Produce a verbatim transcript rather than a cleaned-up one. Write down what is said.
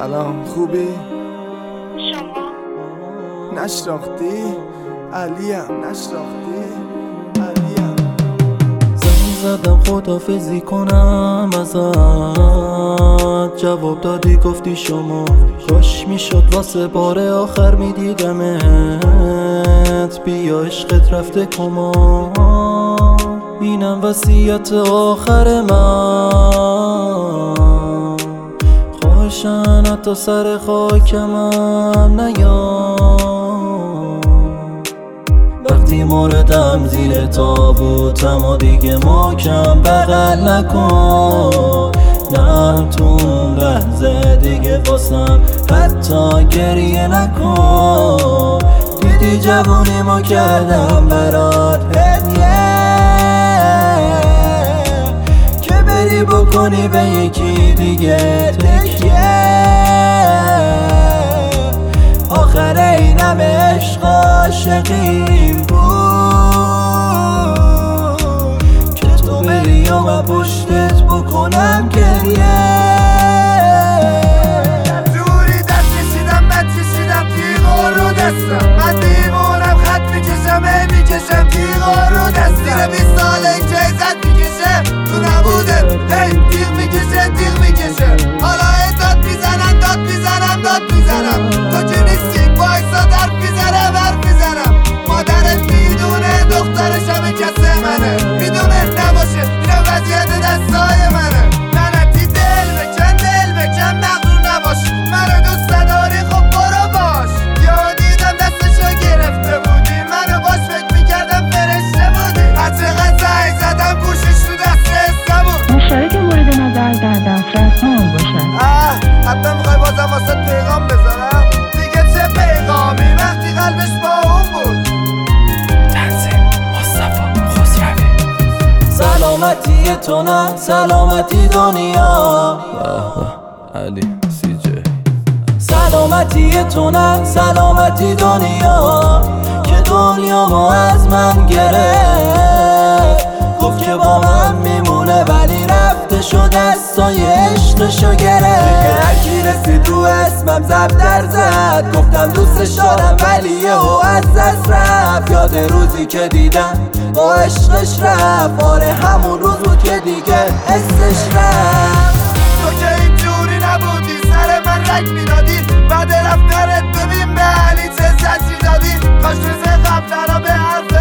سلام، خوبی؟ شما؟ نشناختی؟ علیم نشناختی؟ علیم زنگ زدم خدافزی کنم ازت، جواب دادی گفتی شما. کاش میشد واسه بار آخر میدیدمت، بیا عشقت رفته کما. اینم وصیت آخر من، خواهشن حتی سر خاکمم نیام. وقتی موردم زیر تابوتم و دیگه محکم بغل نکن، نه تو اون لحظه دیگه واسم حتی گریه نکن. دیدی جوونیمو کردم برات هدیه، که بری بکنی به یکی دیگه تکیه. آخر اینم عشق عاشقیم بود، که تو بری و من پشتت بکنم گریه. دوری دست کشیدم، من کشیدم تیغا رو دستم. من دیوانم، خط میکشم ای میکشم تیغا رو دستم. زیر بیست ساله که عزت میکشه تو نبوده، هی تیغ میکشه تیغ میکشه. حالا ای داد میزنم داد میزنم داد میزنم. تو که نیستی بایستا درد میزنم حرف میزنم. مادرت میدونه دخترشم کسه منه، میدونه نباشه اینم وضعیت دستای منه. لعنتی دل بکن دل بکن مغرور نباش، منو دوست نداری خب برو باش. یا دیدم دستشو گرفته بودی، منو باش فکر میکردم فرشته بودی. هر چقدر زنگ زدم گوشش تو دست استمون. مشترک مورد نظر در دسترس نام باشد. اه حتی میخوای بازم واسه پیغام بذارم؟ دیگه چه پیغامی وقتی قلبش با اون بود. تنظیم مصطفی خسروی. سلامتی تو نه سلامتی دنیا. علی سی جی. سلامتی تو نه سلامتی دنیا، که دنیامو از من گرفت. گفت که با من میمونه ولی رفته شد دستای عشقشو گرفت. هرکی رسید رو اسمم زب در زد، گفتم دوستش دارم ولی یهو از دست رفت. یاد روزی که دیدم با عشقش رفت، آره همون روز بود که دیگه حسش رفت. تو که اینجوری نبودی سر من رک میدادی، بعد رفتنت ببین به علی چه زجی دادی. کاش روز قبل را به حرف